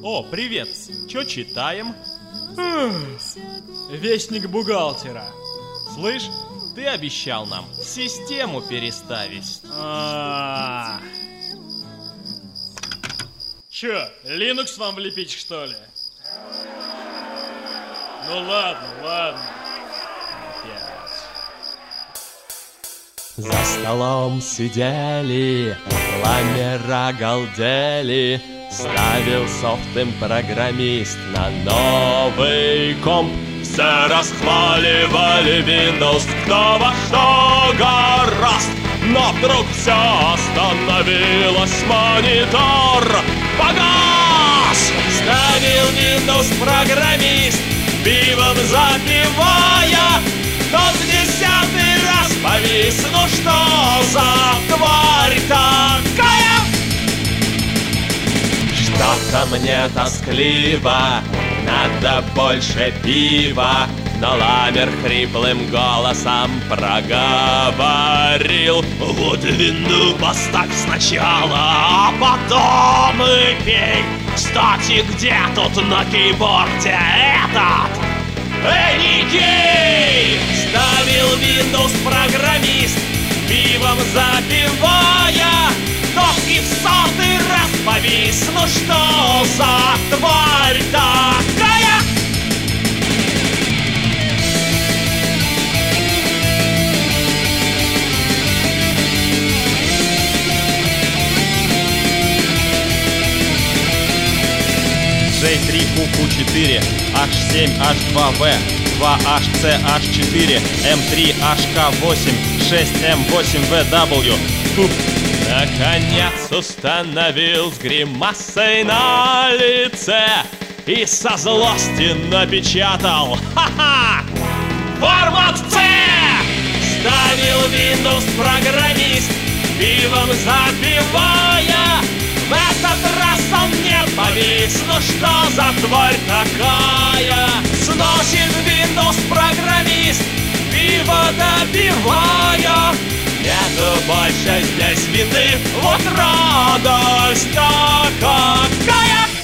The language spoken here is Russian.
О, привет! Чё читаем? Вестник бухгалтера. Слышь, ты обещал нам систему переставить. Чё, Linux вам влепить, что ли? Ну ладно. За столом сидели, ламера галдели, ставил софт им программист на новый комп. Все расхваливали Windows, кто во что гораст. Но вдруг все остановилось, монитор погас. Ставил Windows программист, пивом запивая, тот в 10-й раз повис. Ну что за тварь такая? Что-то мне тоскливо, надо больше пива. Но ламер хриплым голосом проговорил: вот вину поставь сначала, а потом и пей. Кстати, где тут на кейборде этот Никей? Ставил Windows программист, пивом запивая, тот и в 100-й раз повис. Ну что за тварь такая? J3 QQ4, H7 H2V, 2HC H4, M3 HK8, 6M8VW. Наконец установил с гримасой на лице и со злости напечатал: ха-ха! Формат C! Ставил Windows программист, пивом запивая, в этот раз он не повис. Ну что за тварь такая? Сносит Windows программист, пиво допивая. Нету больше здесь вины, вот радость-то какая!